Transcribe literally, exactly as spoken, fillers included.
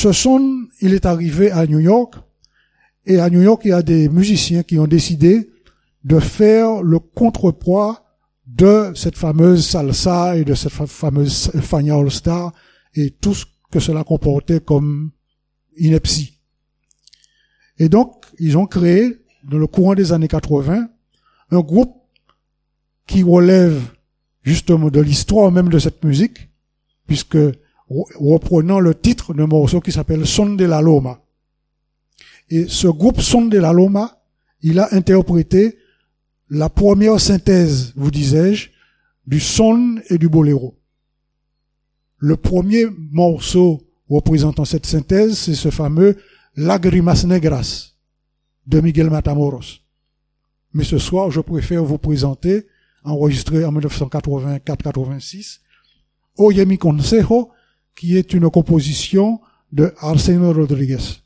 ce son, il est arrivé à New York, et à New York, il y a des musiciens qui ont décidé de faire le contrepoids de cette fameuse salsa et de cette fameuse Fania All Star et tout ce que cela comportait comme ineptie. Et donc, ils ont créé, dans le courant des années quatre-vingts, un groupe qui relève justement de l'histoire même de cette musique, puisque reprenant le titre d'un morceau qui s'appelle Son de la Loma. Et ce groupe Son de la Loma, il a interprété la première synthèse, vous disais-je, du son et du boléro. Le premier morceau représentant cette synthèse, c'est ce fameux Lágrimas Negras de Miguel Matamoros. Mais ce soir, je préfère vous présenter, enregistré en dix-neuf cent quatre-vingt-quatre quatre-vingt-six, Oye mi consejo, qui est une composition de Arsenio Rodriguez.